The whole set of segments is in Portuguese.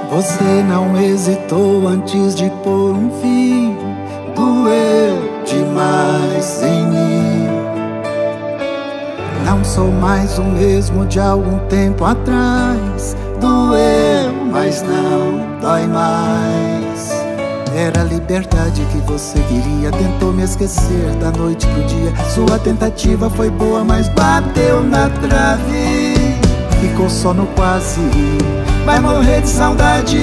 Você não hesitou antes de pôr um fim. Doeu demais em mim. Não sou mais o mesmo de algum tempo atrás. Doeu, mas não dói mais. Era a liberdade que você queria. Tentou me esquecer da noite pro dia. Sua tentativa foi boa, mas bateu na trave. Ficou só no quase. Vai morrer de saudade.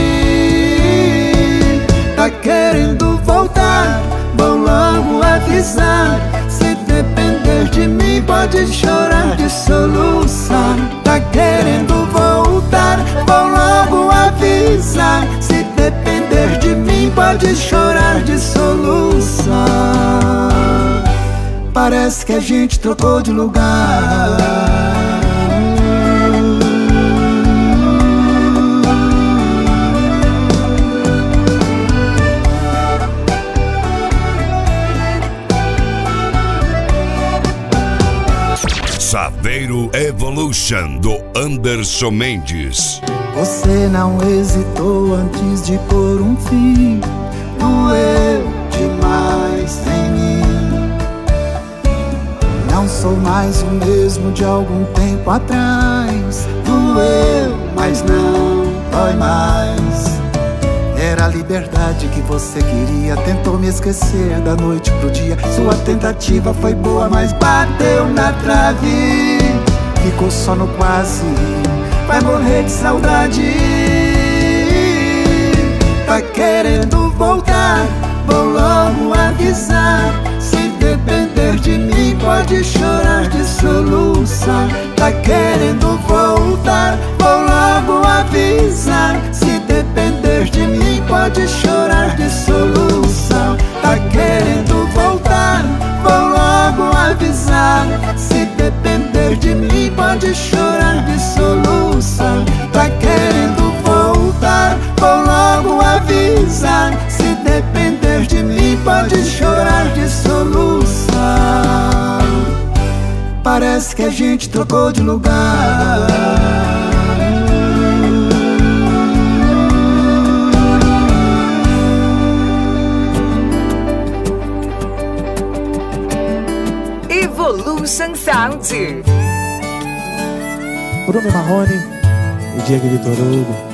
Tá querendo voltar? Vou logo avisar. Se depender de mim, pode chorar de soluçar. Tá querendo voltar? Vou logo avisar. Se depender de mim, pode chorar de soluçar. Parece que a gente trocou de lugar. Saveiro Evolution, do Anderson Mendes. Você não hesitou antes de pôr um fim. Doeu demais em mim. Não sou mais o mesmo de algum tempo atrás. Doeu, mas não dói mais. Era a liberdade que você queria. Tentou me esquecer da noite pro dia. Sua tentativa foi boa, mas bateu na trave. Ficou só no quase. Vai morrer de saudade. Tá querendo voltar? Vou logo avisar. Se depender de mim, pode chorar de soluçar. Tá querendo voltar? Vou logo avisar. Se depender de mim, pode chorar de solução. Tá querendo voltar? Vou logo avisar. Se depender de mim, pode chorar de solução. Tá querendo voltar? Vou logo avisar. Se depender de mim, pode chorar de solução. Parece que a gente trocou de lugar. Evolution Sound. Bruno Marrone e Diego Vitor Hugo.